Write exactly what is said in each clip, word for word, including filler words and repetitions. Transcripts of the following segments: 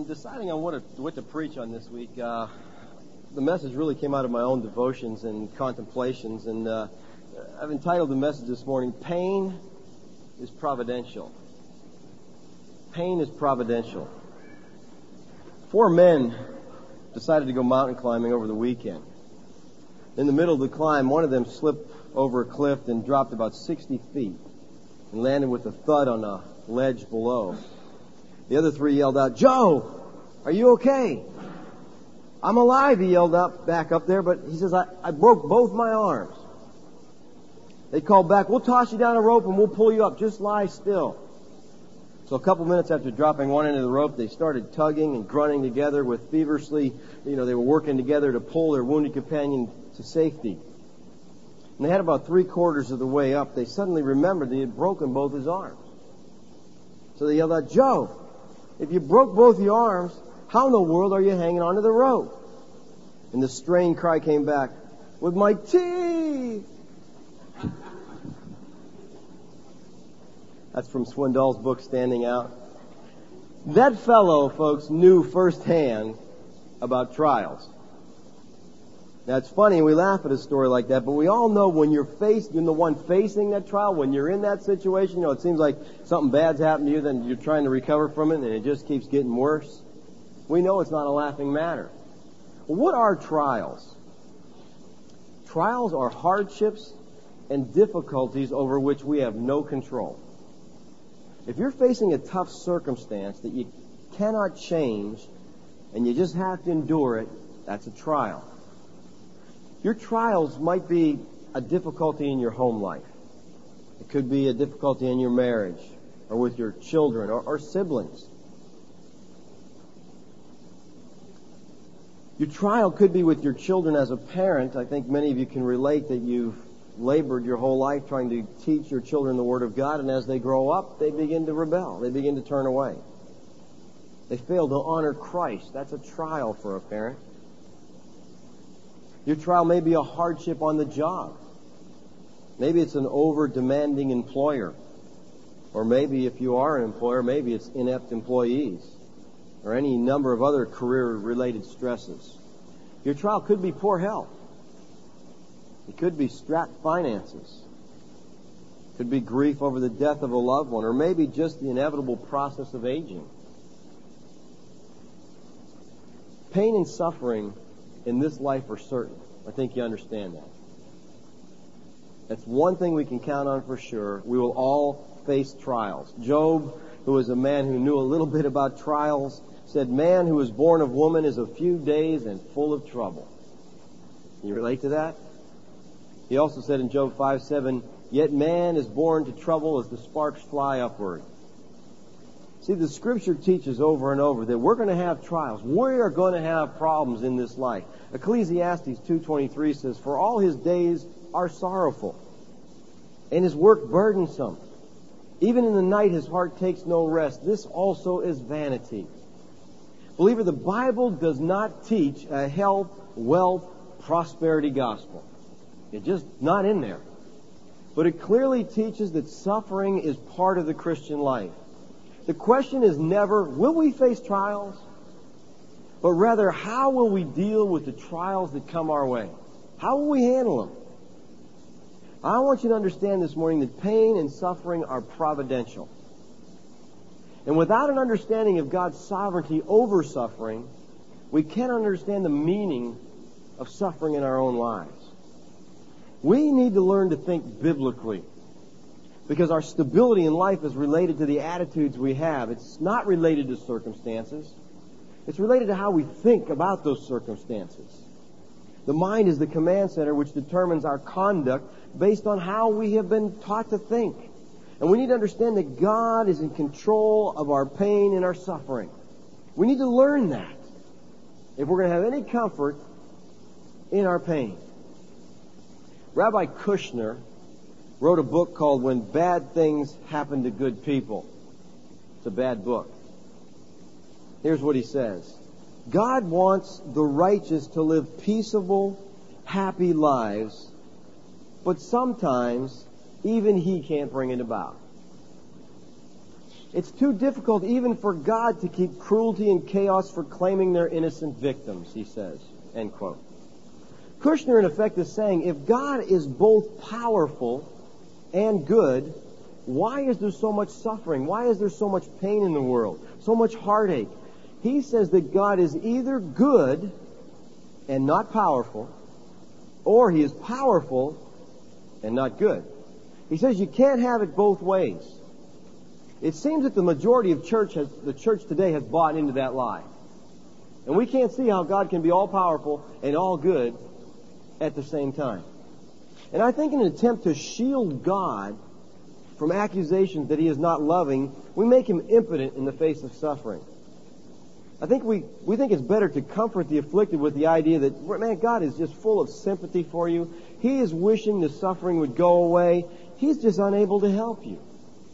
in deciding on what to, what to preach on this week, uh, the message really came out of my own devotions and contemplations, and uh, I've entitled the message this morning, Pain is Providential. Pain is providential. Four men decided to go mountain climbing over the weekend. In the middle of the climb, one of them slipped over a cliff and dropped about sixty feet and landed with a thud on a ledge below. The other three yelled out, "Joe, are you okay?" "I'm alive," he yelled up back up there, but he says, I, I broke both my arms. They called back, "We'll toss you down a rope and we'll pull you up. Just lie still." So a couple minutes after dropping one end of the rope, they started tugging and grunting together with feverishly, you know, they were working together to pull their wounded companion to safety. And they had about three quarters of the way up, they suddenly remembered they had broken both his arms. So they yelled out, "Joe, if you broke both your arms, how in the world are you hanging onto the rope?" And the strained cry came back, "With my teeth." That's from Swindoll's book, Standing Out. That fellow, folks, knew firsthand about trials. Now, it's funny, we laugh at a story like that, but we all know when you're faced, you're the one facing that trial, when you're in that situation, you know, it seems like something bad's happened to you, then you're trying to recover from it, and it just keeps getting worse. We know it's not a laughing matter. Well, what are trials? Trials are hardships and difficulties over which we have no control. If you're facing a tough circumstance that you cannot change and you just have to endure it, that's a trial. Your trials might be a difficulty in your home life. It could be a difficulty in your marriage or with your children or, or siblings. Your trial could be with your children as a parent. I think many of you can relate that you've labored your whole life trying to teach your children the Word of God, and as they grow up, they begin to rebel. They begin to turn away. They fail to honor Christ. That's a trial for a parent. Your trial may be a hardship on the job. Maybe it's an over-demanding employer. Or maybe if you are an employer, maybe it's inept employees. Or any number of other career-related stresses. Your trial could be poor health. It could be strapped finances. It could be grief over the death of a loved one, or maybe just the inevitable process of aging. Pain and suffering in this life are certain. I think you understand that. That's one thing we can count on for sure. We will all face trials. Job, who was a man who knew a little bit about trials, said, "Man who is born of woman is a few days and full of trouble." Can you relate to that? He also said in Job five seven, "Yet man is born to trouble as the sparks fly upward." See, the Scripture teaches over and over that we're going to have trials. We are going to have problems in this life. Ecclesiastes two twenty-three says, "For all his days are sorrowful, and his work burdensome. Even in the night his heart takes no rest. This also is vanity." Believer, the Bible does not teach a health, wealth, prosperity gospel. It's just not in there. But it clearly teaches that suffering is part of the Christian life. The question is never, will we face trials? But rather, how will we deal with the trials that come our way? How will we handle them? I want you to understand this morning that pain and suffering are providential. And without an understanding of God's sovereignty over suffering, we cannot understand the meaning of suffering in our own lives. We need to learn to think biblically, because our stability in life is related to the attitudes we have. It's not related to circumstances. It's related to how we think about those circumstances. The mind is the command center which determines our conduct based on how we have been taught to think. And we need to understand that God is in control of our pain and our suffering. We need to learn that if we're going to have any comfort in our pain. Rabbi Kushner wrote a book called When Bad Things Happen to Good People. It's a bad book. Here's what he says. God wants the righteous to live peaceable, happy lives, but sometimes even He can't bring it about. It's too difficult even for God to keep cruelty and chaos for claiming their innocent victims, he says. End quote. Kushner, in effect, is saying, if God is both powerful and good, why is there so much suffering? Why is there so much pain in the world? So much heartache? He says that God is either good and not powerful, or he is powerful and not good. He says you can't have it both ways. It seems that the majority of church has, the church today has bought into that lie. And we can't see how God can be all powerful and all good at the same time. And I think in an attempt to shield God from accusations that he is not loving, we make him impotent in the face of suffering. I think we, we think it's better to comfort the afflicted with the idea that, man, God is just full of sympathy for you. He is wishing the suffering would go away. He's just unable to help you.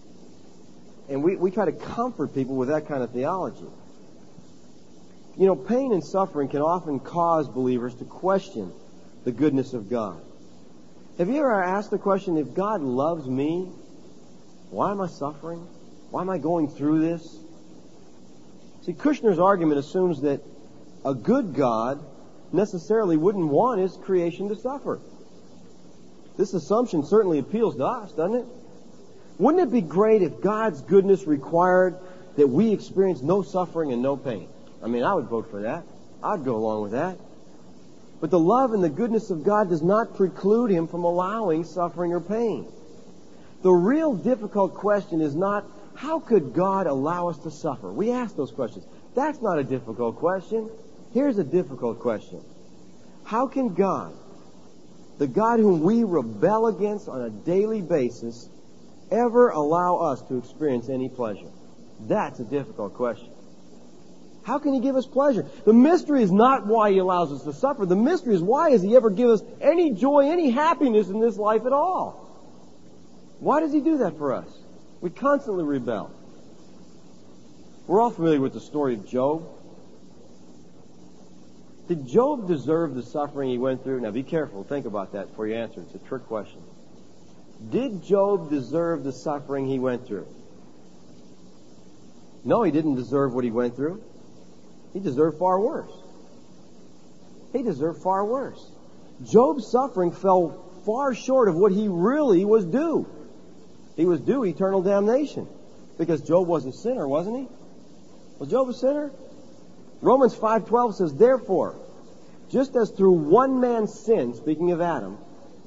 And we, we try to comfort people with that kind of theology. You know, pain and suffering can often cause believers to question the goodness of God. Have you ever asked the question, if God loves me, why am I suffering? Why am I going through this? See, Kushner's argument assumes that a good God necessarily wouldn't want his creation to suffer. This assumption certainly appeals to us, doesn't it? Wouldn't it be great if God's goodness required that we experience no suffering and no pain? I mean, I would vote for that. I'd go along with that. But the love and the goodness of God does not preclude him from allowing suffering or pain. The real difficult question is not, how could God allow us to suffer? We ask those questions. That's not a difficult question. Here's a difficult question. How can God, the God whom we rebel against on a daily basis, ever allow us to experience any pleasure? That's a difficult question. How can he give us pleasure? The mystery is not why he allows us to suffer. The mystery is, why does he ever give us any joy, any happiness in this life at all? Why does he do that for us? We constantly rebel. We're all familiar with the story of Job. Did Job deserve the suffering he went through? Now be careful. Think about that before you answer. It's a trick question. Did Job deserve the suffering he went through? No, he didn't deserve what he went through. He deserved far worse. He deserved far worse. Job's suffering fell far short of what he really was due. He was due eternal damnation because Job was a sinner, wasn't he? Was Job a sinner? Romans five twelve says, therefore, just as through one man's sin, speaking of Adam,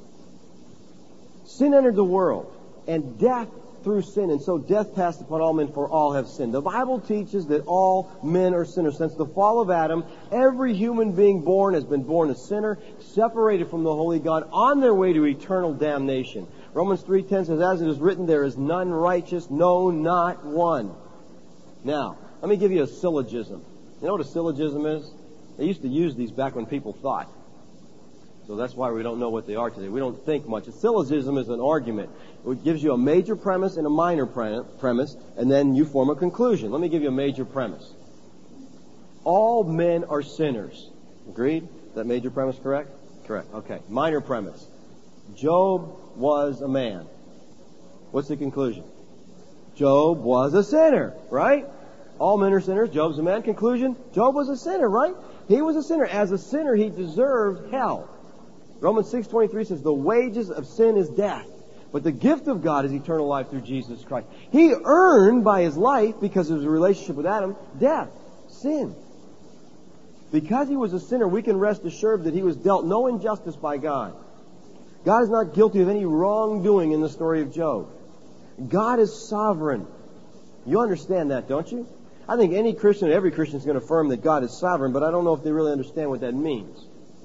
sin entered the world, and death through sin, and so death passed upon all men, for all have sinned. The Bible teaches that all men are sinners. Since the fall of Adam, every human being born has been born a sinner, separated from the holy God, on their way to eternal damnation. Romans three ten says, as it is written, there is none righteous, no, not one. Now, let me give you a syllogism. You know what a syllogism is? They used to use these back when people thought. So that's why we don't know what they are today. We don't think much. A syllogism is an argument. It gives you a major premise and a minor pre- premise, and then you form a conclusion. Let me give you a major premise. All men are sinners. Agreed? Is that major premise correct? Correct. Okay. Minor premise. Job was a man. What's the conclusion? Job was a sinner, right? All men are sinners. Job's a man. Conclusion? Job was a sinner, right? He was a sinner. As a sinner, he deserved hell. Romans six twenty-three says, the wages of sin is death, but the gift of God is eternal life through Jesus Christ. He earned by his life, because of his relationship with Adam, death, sin. Because he was a sinner, we can rest assured that he was dealt no injustice by God. God is not guilty of any wrongdoing in the story of Job. God is sovereign. You understand that, don't you? I think any Christian, every Christian is going to affirm that God is sovereign, but I don't know if they really understand what that means.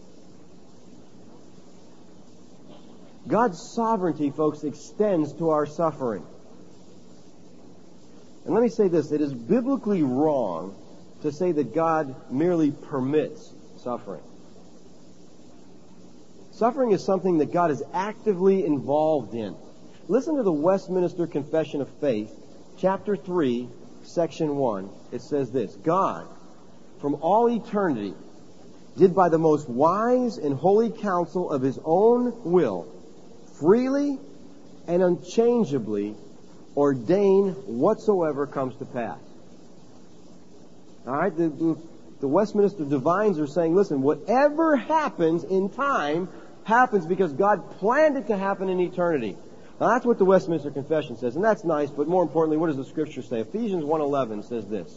God's sovereignty, folks, extends to our suffering. And let me say this. It is biblically wrong to say that God merely permits suffering. Suffering is something that God is actively involved in. Listen to the Westminster Confession of Faith, chapter three, section one. It says this, God, from all eternity, did by the most wise and holy counsel of his own will, freely and unchangeably ordain whatsoever comes to pass. All right? The, the, the Westminster Divines are saying, listen, whatever happens in time happens because God planned it to happen in eternity. Now, that's what the Westminster Confession says, and that's nice, but more importantly, what does the Scripture say? Ephesians one eleven says this.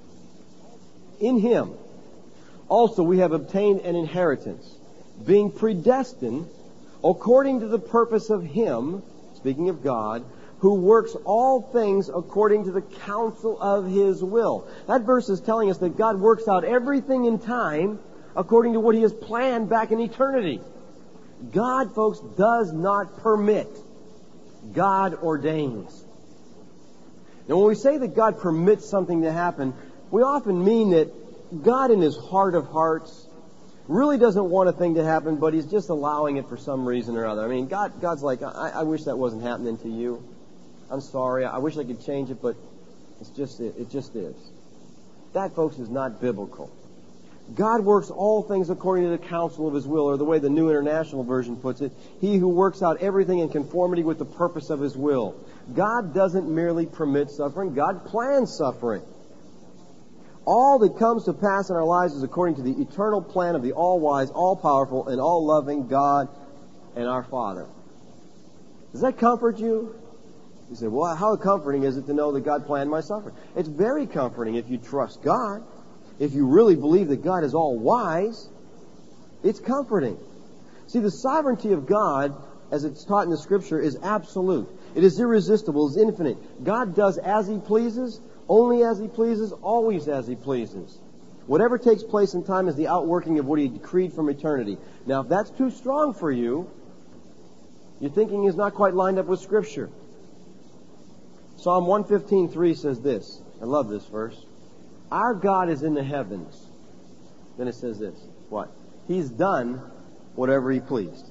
In Him also we have obtained an inheritance, being predestined according to the purpose of Him, speaking of God, who works all things according to the counsel of His will. That verse is telling us that God works out everything in time according to what He has planned back in eternity. God, folks, does not permit. God ordains. Now, when we say that God permits something to happen, we often mean that God in His heart of hearts really doesn't want a thing to happen, but He's just allowing it for some reason or other. I mean, God, God's like, I, I wish that wasn't happening to you. I'm sorry. I wish I could change it, but it's just it, it just is. That, folks, is not biblical. God works all things according to the counsel of His will, or the way the New International Version puts it, He who works out everything in conformity with the purpose of His will. God doesn't merely permit suffering. God plans suffering. All that comes to pass in our lives is according to the eternal plan of the all-wise, all-powerful, and all-loving God and our Father. Does that comfort you? You say, well, how comforting is it to know that God planned my suffering? It's very comforting if you trust God. If you really believe that God is all-wise, it's comforting. See, the sovereignty of God, as it's taught in the Scripture, is absolute. It is irresistible, it's infinite. God does as He pleases, only as He pleases, always as He pleases. Whatever takes place in time is the outworking of what He decreed from eternity. Now, if that's too strong for you, your thinking is not quite lined up with Scripture. Psalm one fifteen three says this. I love this verse. Our God is in the heavens. Then it says this. What? He's done whatever He pleased.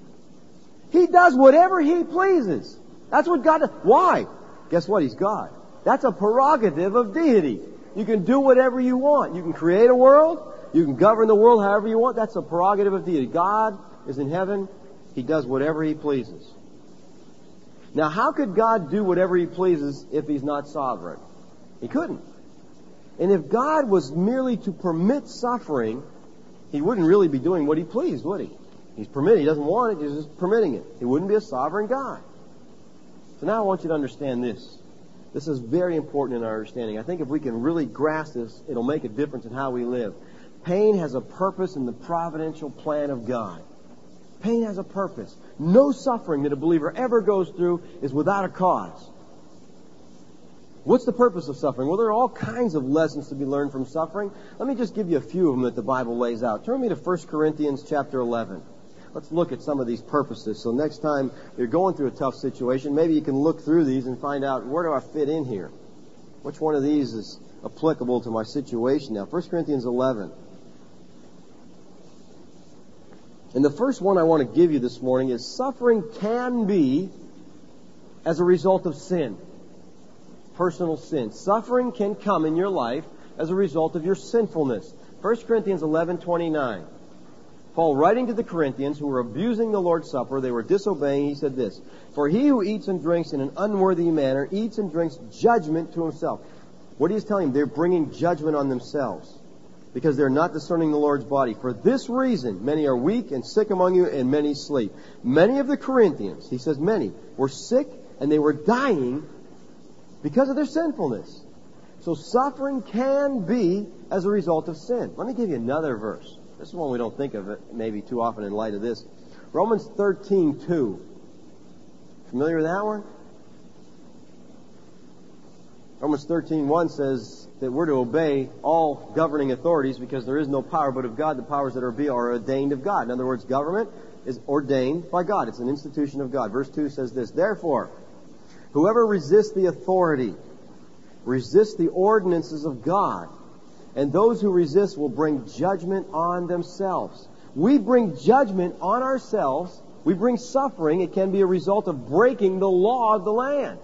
He does whatever He pleases. That's what God does. Why? Guess what? He's God. That's a prerogative of deity. You can do whatever you want. You can create a world. You can govern the world however you want. That's a prerogative of deity. God is in heaven. He does whatever He pleases. Now, how could God do whatever He pleases if He's not sovereign? He couldn't. And if God was merely to permit suffering, He wouldn't really be doing what He pleased, would He? He's permitting. He doesn't want it. He's just permitting it. He wouldn't be a sovereign God. So now I want you to understand this. This is very important in our understanding. I think if we can really grasp this, it'll make a difference in how we live. Pain has a purpose in the providential plan of God. Pain has a purpose. No suffering that a believer ever goes through is without a cause. What's the purpose of suffering? Well, there are all kinds of lessons to be learned from suffering. Let me just give you a few of them that the Bible lays out. Turn me to First Corinthians chapter eleven. Let's look at some of these purposes. So next time you're going through a tough situation, maybe you can look through these and find out, where do I fit in here? Which one of these is applicable to my situation now? First Corinthians eleven. And the first one I want to give you this morning is suffering can be as a result of sin. Personal sin. Suffering can come in your life as a result of your sinfulness. First Corinthians eleven twenty-nine. Paul, writing to the Corinthians who were abusing the Lord's Supper, they were disobeying, he said this, "For he who eats and drinks in an unworthy manner eats and drinks judgment to himself." What he's telling them, they're bringing judgment on themselves because they're not discerning the Lord's body. "For this reason, many are weak and sick among you, and many sleep." Many of the Corinthians, he says many, were sick and they were dying because of their sinfulness. So suffering can be as a result of sin. Let me give you another verse. This is one we don't think of it maybe too often in light of this. Romans thirteen two. Familiar with that one? Romans thirteen one says that we're to obey all governing authorities because there is no power but of God. The powers that are be are ordained of God. In other words, government is ordained by God. It's an institution of God. Verse two says this, "Therefore, whoever resists the authority resists the ordinances of God, and those who resist will bring judgment on themselves." We bring judgment on ourselves. We bring suffering. It can be a result of breaking the law of the land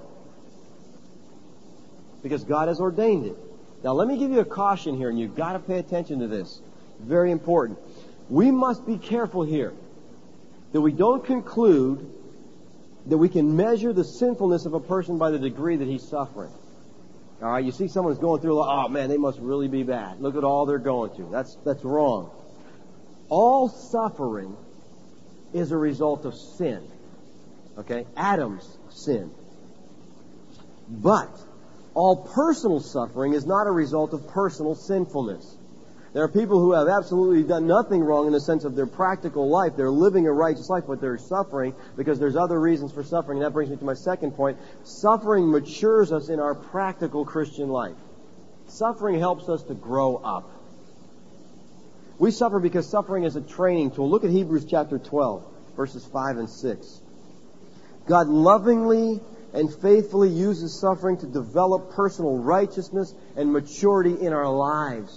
because God has ordained it. Now, let me give you a caution here, and you've got to pay attention to this. Very important. We must be careful here that we don't conclude that we can measure the sinfulness of a person by the degree that he's suffering. All right, you see someone's going through, oh man, they must really be bad. Look at all they're going through. That's that's wrong. All suffering is a result of sin. Okay? Adam's sin. But all personal suffering is not a result of personal sinfulness. There are people who have absolutely done nothing wrong in the sense of their practical life. They're living a righteous life, but they're suffering because there's other reasons for suffering. And that brings me to my second point. Suffering matures us in our practical Christian life. Suffering helps us to grow up. We suffer because suffering is a training tool. Look at Hebrews chapter twelve, verses five and six. God lovingly and faithfully uses suffering to develop personal righteousness and maturity in our lives.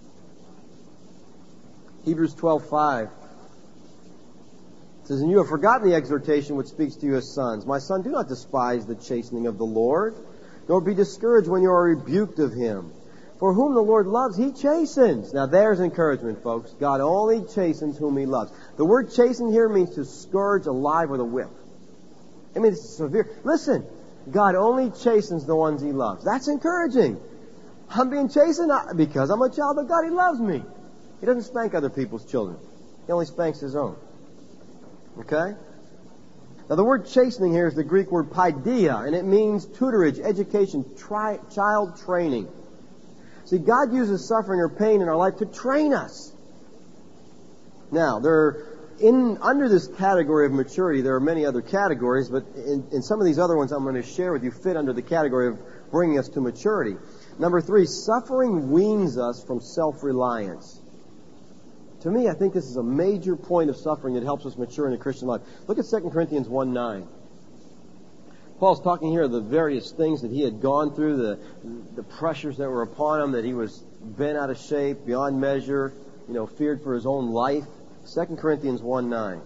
Hebrews twelve five says, "And you have forgotten the exhortation which speaks to you as sons. My son, do not despise the chastening of the Lord, nor be discouraged when you are rebuked of him. For whom the Lord loves, he chastens." Now there's encouragement, folks. God only chastens whom he loves. The word chasten here means to scourge alive with a whip. I mean, it's severe. Listen, God only chastens the ones he loves. That's encouraging. I'm being chastened because I'm a child of God. He loves me. He doesn't spank other people's children. He only spanks his own. Okay? Now the word chastening here is the Greek word paideia, and it means tutorage, education, tri- child training. See, God uses suffering or pain in our life to train us. Now, there are, in under this category of maturity, there are many other categories, but in, in some of these other ones I'm going to share with you fit under the category of bringing us to maturity. Number three, suffering weans us from self-reliance. To me, I think this is a major point of suffering that helps us mature in a Christian life. Look at Second Corinthians one nine. Paul's talking here of the various things that he had gone through, the the pressures that were upon him, that he was bent out of shape, beyond measure, you know, feared for his own life. Second Corinthians one nine.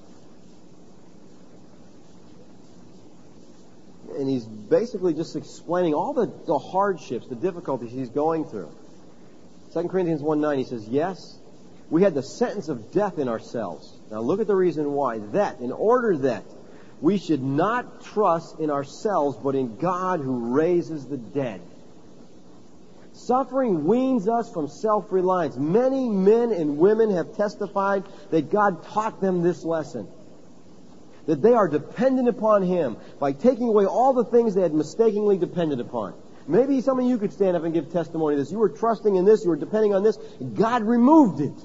And he's basically just explaining all the, the hardships, the difficulties he's going through. Second Corinthians one nine, he says, "Yes, we had the sentence of death in ourselves." Now look at the reason why. That, in order that we should not trust in ourselves, but in God who raises the dead. Suffering weans us from self-reliance. Many men and women have testified that God taught them this lesson. That they are dependent upon Him by taking away all the things they had mistakenly depended upon. Maybe some of you could stand up and give testimony to this. You were trusting in this, you were depending on this. God removed it.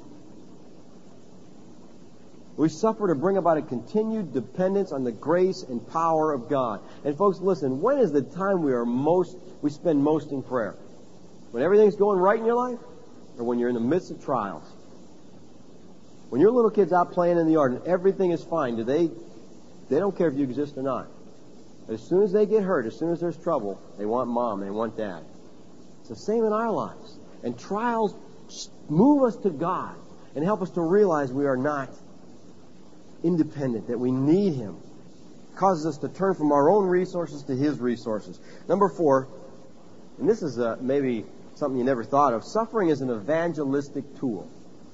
We suffer to bring about a continued dependence on the grace and power of God. And folks, listen, when is the time we are most, we spend most in prayer? When everything's going right in your life? Or when you're in the midst of trials? When your little kid's out playing in the yard and everything is fine, do they, they don't care if you exist or not. As soon as they get hurt, as soon as there's trouble, they want mom, they want dad. It's the same in our lives. And trials move us to God and help us to realize we are not independent, that we need Him. It causes us to turn from our own resources to His resources. Number four, and this is uh, maybe something you never thought of, suffering is an evangelistic tool.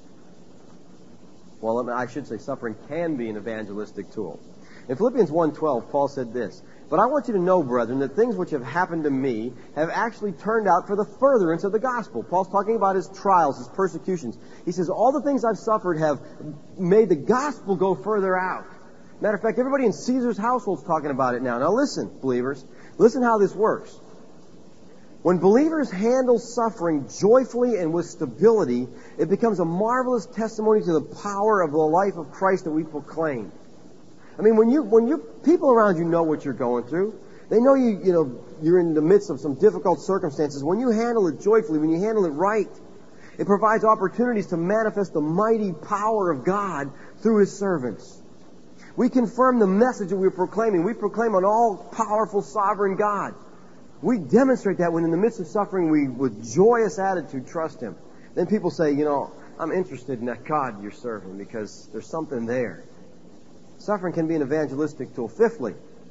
Well, I should say suffering can be an evangelistic tool. In Philippians one twelve, Paul said this, "But I want you to know, brethren, that things which have happened to me have actually turned out for the furtherance of the gospel." Paul's talking about his trials, his persecutions. He says, all the things I've suffered have made the gospel go further out. Matter of fact, everybody in Caesar's household is talking about it now. Now listen, believers. Listen how this works. When believers handle suffering joyfully and with stability, it becomes a marvelous testimony to the power of the life of Christ that we proclaim. I mean, when you, when you, people around you know what you're going through. They know you, you know, you're in the midst of some difficult circumstances. When you handle it joyfully, when you handle it right, it provides opportunities to manifest the mighty power of God through His servants. We confirm the message that we're proclaiming. We proclaim an all-powerful, sovereign God. We demonstrate that when in the midst of suffering, we, with joyous attitude, trust Him. Then people say, you know, I'm interested in that God you're serving because there's something there. Suffering can be an evangelistic tool. Fifthly,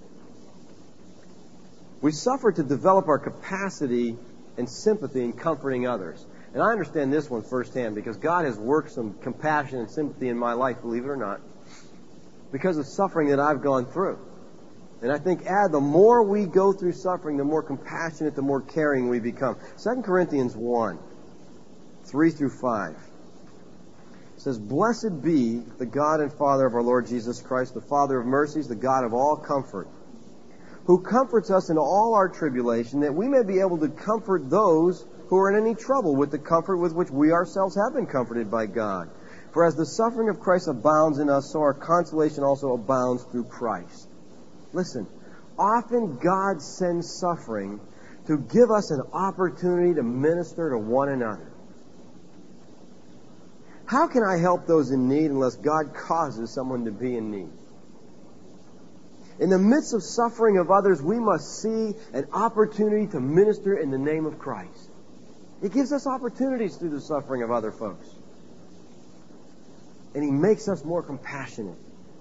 we suffer to develop our capacity and sympathy in comforting others. And I understand this one firsthand because God has worked some compassion and sympathy in my life, believe it or not, because of suffering that I've gone through. And I think, add, the more we go through suffering, the more compassionate, the more caring we become. Second Corinthians one, three through five. It says, "Blessed be the God and Father of our Lord Jesus Christ, the Father of mercies, the God of all comfort, who comforts us in all our tribulation, that we may be able to comfort those who are in any trouble with the comfort with which we ourselves have been comforted by God. For as the suffering of Christ abounds in us, so our consolation also abounds through Christ." Listen, often God sends suffering to give us an opportunity to minister to one another. How can I help those in need unless God causes someone to be in need? In the midst of suffering of others, we must see an opportunity to minister in the name of Christ. He gives us opportunities through the suffering of other folks. And He makes us more compassionate.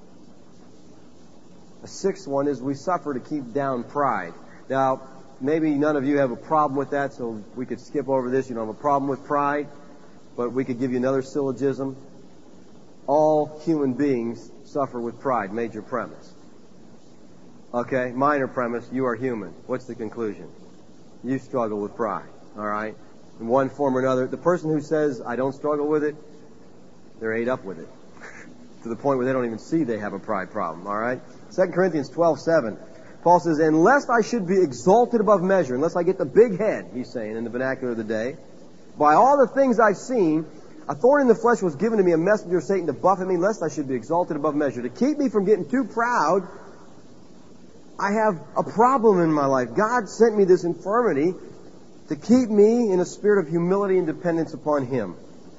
A sixth one is we suffer to keep down pride. Now, maybe none of you have a problem with that, so we could skip over this. You don't have a problem with pride, but we could give you another syllogism. All human beings suffer with pride, major premise. Okay, minor premise, you are human. What's the conclusion? You struggle with pride, all right? In one form or another. The person who says, I don't struggle with it, they're ate up with it. To the point where they don't even see they have a pride problem, all right? Second Corinthians twelve seven. Paul says, "And lest I should be exalted above measure," unless I get the big head, he's saying in the vernacular of the day, "by all the things I've seen, a thorn in the flesh was given to me, a messenger of Satan to buffet me, lest I should be exalted above measure." To keep me from getting too proud, I have a problem in my life. God sent me this infirmity to keep me in a spirit of humility and dependence upon Him.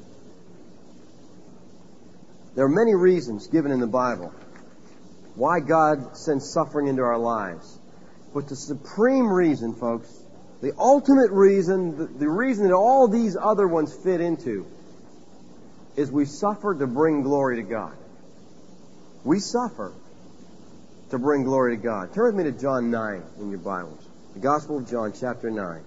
There are many reasons given in the Bible why God sends suffering into our lives. But the supreme reason, folks, the ultimate reason, the, the reason that all these other ones fit into, is we suffer to bring glory to God. We suffer to bring glory to God. Turn with me to John nine in your Bibles. The Gospel of John, chapter nine.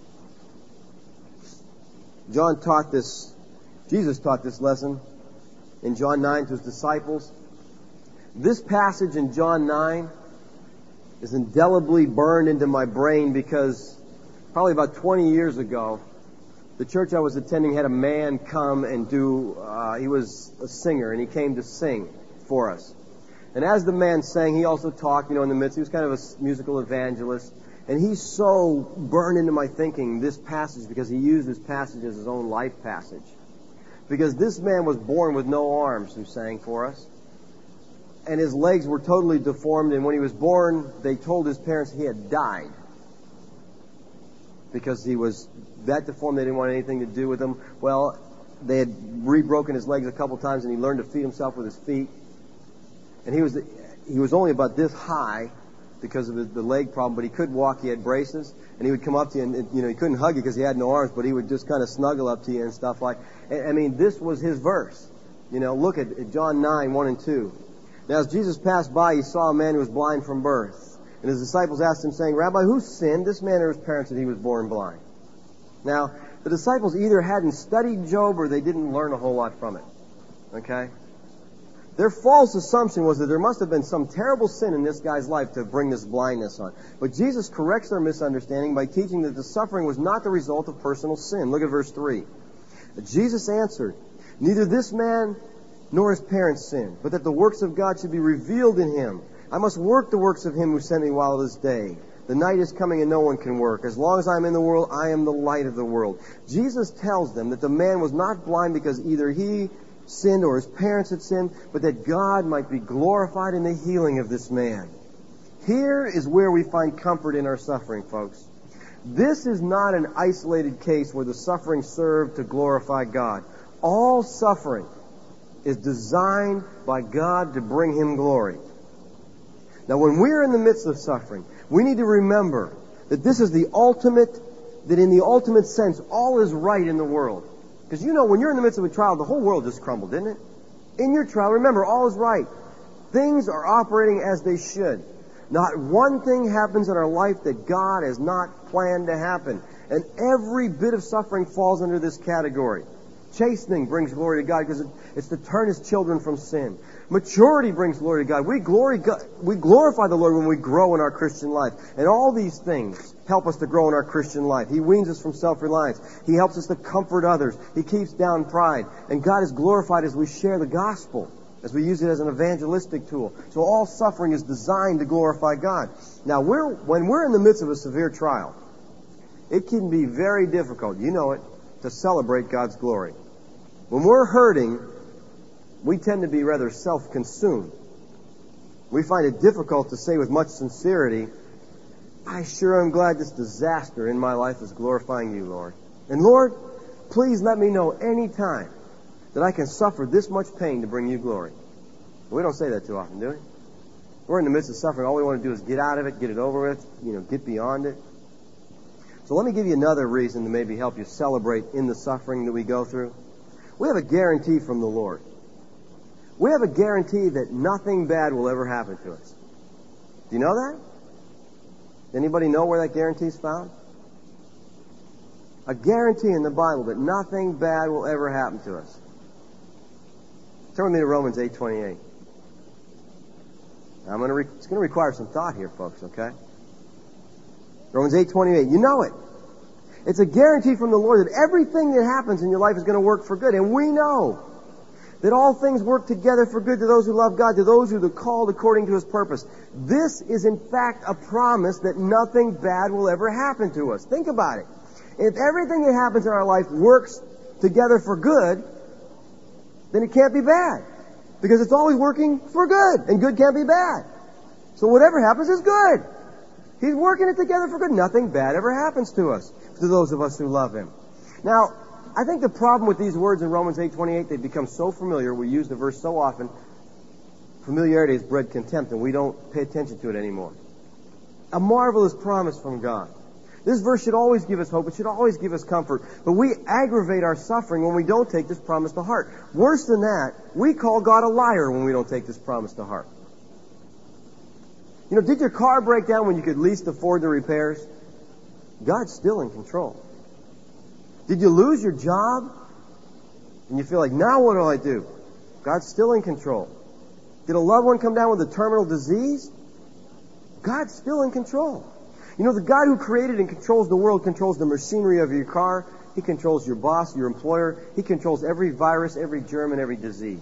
John taught this, Jesus taught this lesson in John nine to His disciples. This passage in John nine is indelibly burned into my brain because probably about twenty years ago, the church I was attending had a man come and do, uh, he was a singer, and he came to sing for us. And as the man sang, he also talked, you know, in the midst. He was kind of a musical evangelist. And he's so burned into my thinking, this passage, because he used this passage as his own life passage. Because this man was born with no arms who sang for us. And his legs were totally deformed. And when he was born, they told his parents he had died. Because he was that deformed, they didn't want anything to do with him. Well, they had re-broken his legs a couple times, and he learned to feed himself with his feet. And he was he was only about this high because of the leg problem, but he could walk. He had braces, and he would come up to you, and you know he couldn't hug you because he had no arms, but he would just kind of snuggle up to you and stuff like. I mean, this was his verse. You know, look at, at John nine one and two. Now, as Jesus passed by, he saw a man who was blind from birth, and his disciples asked him, saying, "Rabbi, who sinned, this man or his parents, that he was born blind?" Now, the disciples either hadn't studied Job or they didn't learn a whole lot from it. Okay? Their false assumption was that there must have been some terrible sin in this guy's life to bring this blindness on. But Jesus corrects their misunderstanding by teaching that the suffering was not the result of personal sin. Look at verse three. Jesus answered, "Neither this man nor his parents sinned, but that the works of God should be revealed in him. I must work the works of him who sent me while it is day. The night is coming and no one can work. As long as I am in the world, I am the light of the world." Jesus tells them that the man was not blind because either he sinned or his parents had sinned, but that God might be glorified in the healing of this man. Here is where we find comfort in our suffering, folks. This is not an isolated case where the suffering served to glorify God. All suffering is designed by God to bring Him glory. Now, when we're in the midst of suffering, we need to remember that this is the ultimate, that in the ultimate sense, all is right in the world. Because you know, when you're in the midst of a trial, the whole world just crumbled, didn't it? In your trial, remember, all is right. Things are operating as they should. Not one thing happens in our life that God has not planned to happen. And every bit of suffering falls under this category. Chastening brings glory to God because it, it's to turn His children from sin. Maturity brings glory to God. We glory God. We glorify the Lord when we grow in our Christian life. And all these things help us to grow in our Christian life. He weans us from self-reliance. He helps us to comfort others. He keeps down pride. And God is glorified as we share the gospel, as we use it as an evangelistic tool. So all suffering is designed to glorify God. Now, we're, when we're in the midst of a severe trial, it can be very difficult, you know it, to celebrate God's glory. When we're hurting, we tend to be rather self-consumed. We find it difficult to say with much sincerity, I sure am glad this disaster in my life is glorifying You, Lord. And Lord, please let me know any time that I can suffer this much pain to bring You glory. We don't say that too often, do we? We're in the midst of suffering. All we want to do is get out of it, get it over with, you know, get beyond it. So let me give you another reason to maybe help you celebrate in the suffering that we go through. We have a guarantee from the Lord. We have a guarantee that nothing bad will ever happen to us. Do you know that? Anybody know where that guarantee is found? A guarantee in the Bible that nothing bad will ever happen to us. Turn with me to Romans eight twenty-eight. I'm going to re- it's going to require some thought here, folks, okay? Romans eight twenty-eight. You know it. It's a guarantee from the Lord that everything that happens in your life is going to work for good. And we know that all things work together for good to those who love God, to those who are called according to His purpose. This is in fact a promise that nothing bad will ever happen to us. Think about it. If everything that happens in our life works together for good, then it can't be bad. Because it's always working for good, and good can't be bad. So whatever happens is good. He's working it together for good. Nothing bad ever happens to us, to those of us who love Him. Now, I think the problem with these words in Romans eight twenty-eight, they've become so familiar, we use the verse so often, familiarity has bred contempt, and we don't pay attention to it anymore. A marvelous promise from God. This verse should always give us hope. It should always give us comfort. But we aggravate our suffering when we don't take this promise to heart. Worse than that, we call God a liar when we don't take this promise to heart. You know, did your car break down when you could least afford the repairs? God's still in control. Did you lose your job? And you feel like, now what do I do? God's still in control. Did a loved one come down with a terminal disease? God's still in control. You know, the God who created and controls the world controls the machinery of your car. He controls your boss, your employer. He controls every virus, every germ, and every disease.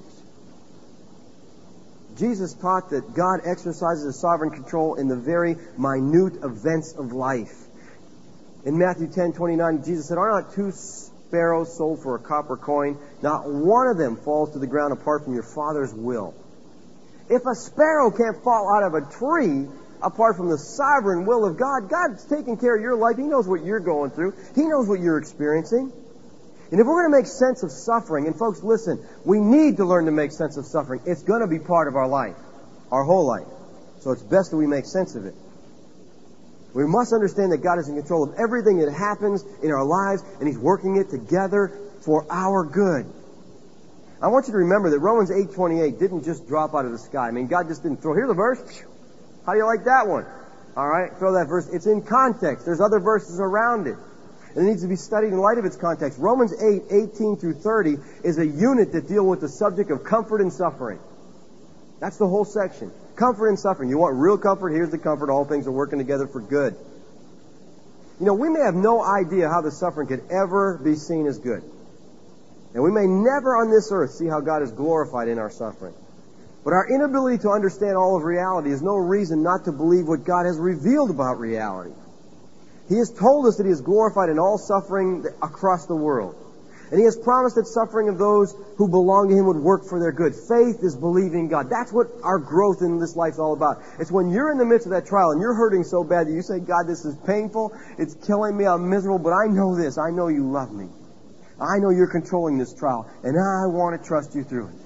Jesus taught that God exercises a sovereign control in the very minute events of life. In Matthew ten twenty-nine, Jesus said, "Are not two sparrows sold for a copper coin? Not one of them falls to the ground apart from your Father's will." If a sparrow can't fall out of a tree apart from the sovereign will of God, God's taking care of your life. He knows what you're going through. He knows what you're experiencing. And if we're going to make sense of suffering, and folks, listen, we need to learn to make sense of suffering. It's going to be part of our life, our whole life. So it's best that we make sense of it. We must understand that God is in control of everything that happens in our lives, and He's working it together for our good. I want you to remember that Romans eight twenty-eight didn't just drop out of the sky. I mean, God just didn't throw, here's a verse. How do you like that one? All right, throw that verse. It's in context. There's other verses around it. And it needs to be studied in light of its context. Romans eight, eighteen through thirty is a unit that deals with the subject of comfort and suffering. That's the whole section. Comfort and suffering. You want real comfort? Here's the comfort. All things are working together for good. You know, we may have no idea how the suffering could ever be seen as good. And we may never on this earth see how God is glorified in our suffering. But our inability to understand all of reality is no reason not to believe what God has revealed about reality. He has told us that He is glorified in all suffering across the world. And He has promised that suffering of those who belong to Him would work for their good. Faith is believing God. That's what our growth in this life is all about. It's when you're in the midst of that trial and you're hurting so bad that you say, God, this is painful. It's killing me. I'm miserable. But I know this. I know You love me. I know You're controlling this trial. And I want to trust You through it.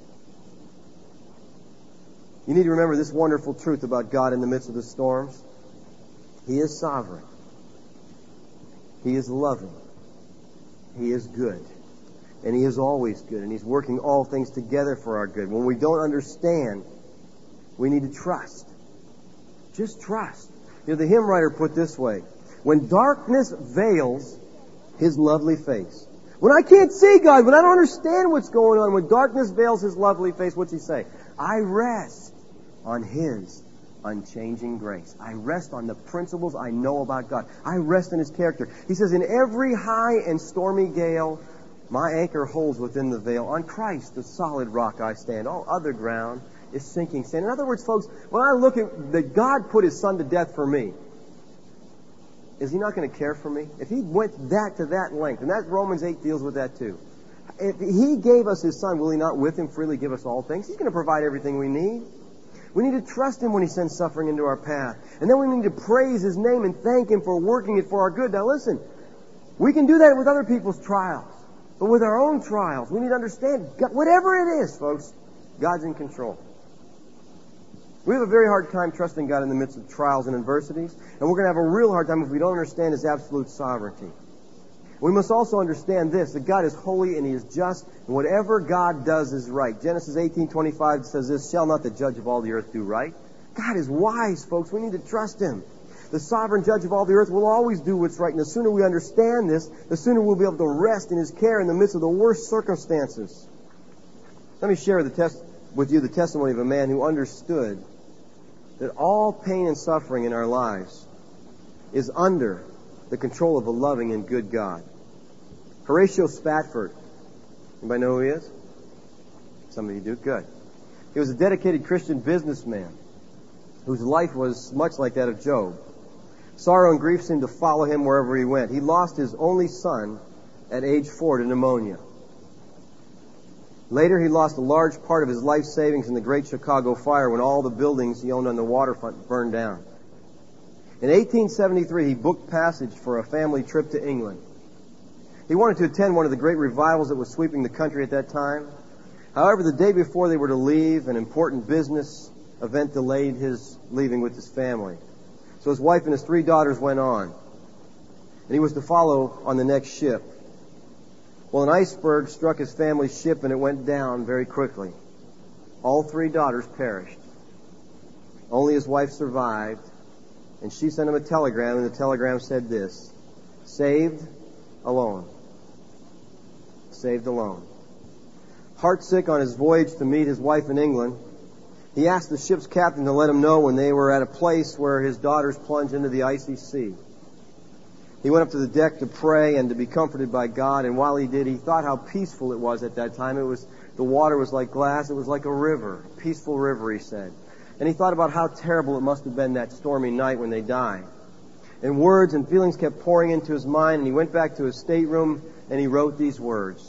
You need to remember this wonderful truth about God in the midst of the storms. He is sovereign. He is loving. He is good. And He is always good. And He's working all things together for our good. When we don't understand, we need to trust. Just trust. You know, the hymn writer put it this way: when darkness veils His lovely face, When I can't see God, when I don't understand what's going on, when darkness veils His lovely face, what's He say? I rest on His unchanging grace. I rest on the principles I know about God. I rest in His character. He says, in every high and stormy gale, my anchor holds within the veil. On Christ, the solid rock I stand. All other ground is sinking sand. In other words, folks, when I look at that God put His Son to death for me, is He not going to care for me? If He went that to that length, and that Romans eight deals with that too. If He gave us His Son, will He not with Him freely give us all things? He's going to provide everything we need. We need to trust Him when He sends suffering into our path. And then we need to praise His name and thank Him for working it for our good. Now listen, we can do that with other people's trials. But with our own trials, we need to understand, God, whatever it is, folks, God's in control. We have a very hard time trusting God in the midst of trials and adversities, and we're going to have a real hard time if we don't understand His absolute sovereignty. We must also understand this, that God is holy and He is just, and whatever God does is right. Genesis eighteen twenty-five says this, shall not the judge of all the earth do right? God is wise, folks. We need to trust Him. The sovereign judge of all the earth will always do what's right, and the sooner we understand this, the sooner we'll be able to rest in His care in the midst of the worst circumstances. Let me share the test with you the testimony of a man who understood that all pain and suffering in our lives is under the control of a loving and good God. Horatio Spafford. Anybody know who he is? Some of you do. Good. He was a dedicated Christian businessman whose life was much like that of Job. Sorrow and grief seemed to follow him wherever he went. He lost his only son at age four to pneumonia. Later, he lost a large part of his life savings in the Great Chicago Fire when all the buildings he owned on the waterfront burned down. In eighteen seventy-three, he booked passage for a family trip to England. He wanted to attend one of the great revivals that was sweeping the country at that time. However, the day before they were to leave, an important business event delayed his leaving with his family. So his wife and his three daughters went on, and he was to follow on the next ship. Well, an iceberg struck his family's ship, and it went down very quickly. All three daughters perished. Only his wife survived, and she sent him a telegram, and the telegram said this, saved alone. Saved alone. Heartsick on his voyage to meet his wife in England, he asked the ship's captain to let him know when they were at a place where his daughters plunged into the icy sea. He went up to the deck to pray and to be comforted by God, and while he did, he thought how peaceful it was at that time. It was, the water was like glass, it was like a river, a peaceful river, he said. And he thought about how terrible it must have been that stormy night when they died. And words and feelings kept pouring into his mind, and he went back to his stateroom and he wrote these words.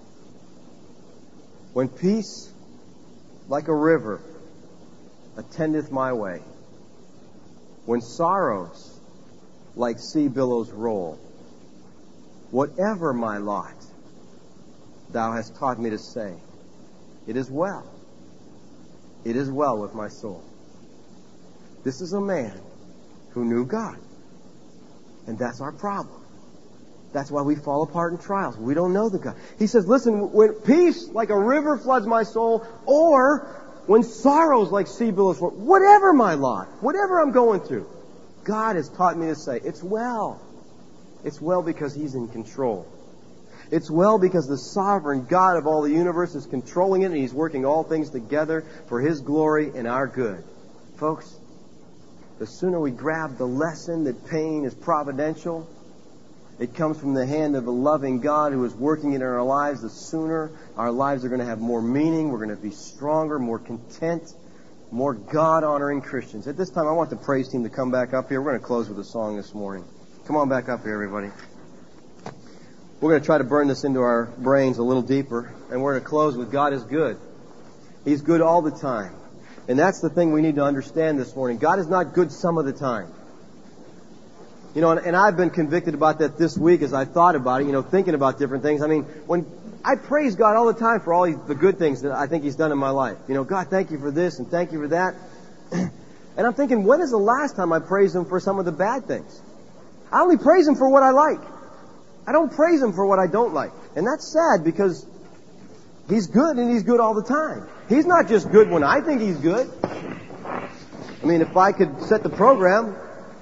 When peace, like a river, attendeth my way, when sorrows, like sea billows roll, whatever my lot, thou hast taught me to say, it is well. It is well with my soul. This is a man who knew God. And that's our problem. That's why we fall apart in trials. We don't know the God. He says, listen, when peace like a river floods my soul, or when sorrows like sea billows roll, whatever my lot, whatever I'm going through, God has taught me to say, it's well. It's well because He's in control. It's well because the sovereign God of all the universe is controlling it, and He's working all things together for His glory and our good. Folks, the sooner we grab the lesson that pain is providential, it comes from the hand of a loving God who is working it in our lives, the sooner our lives are going to have more meaning, we're going to be stronger, more content, more God-honoring Christians. At this time, I want the praise team to come back up here. We're going to close with a song this morning. Come on back up here, everybody. We're going to try to burn this into our brains a little deeper, and we're going to close with God is good. He's good all the time. And that's the thing we need to understand this morning. God is not good some of the time. You know, and, and I've been convicted about that this week as I thought about it, you know, thinking about different things. I mean, when I praise God all the time for all the good things that I think He's done in my life. You know, God, thank you for this and thank you for that. And I'm thinking, when is the last time I praised Him for some of the bad things? I only praise Him for what I like. I don't praise Him for what I don't like. And that's sad because He's good and He's good all the time. He's not just good when I think He's good. I mean, if I could set the program,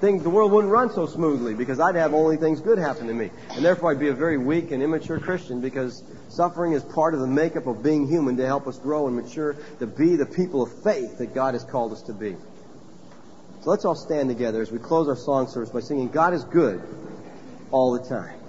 think the world wouldn't run so smoothly because I'd have only things good happen to me. And therefore I'd be a very weak and immature Christian because suffering is part of the makeup of being human to help us grow and mature to be the people of faith that God has called us to be. So let's all stand together as we close our song service by singing, God is good all the time.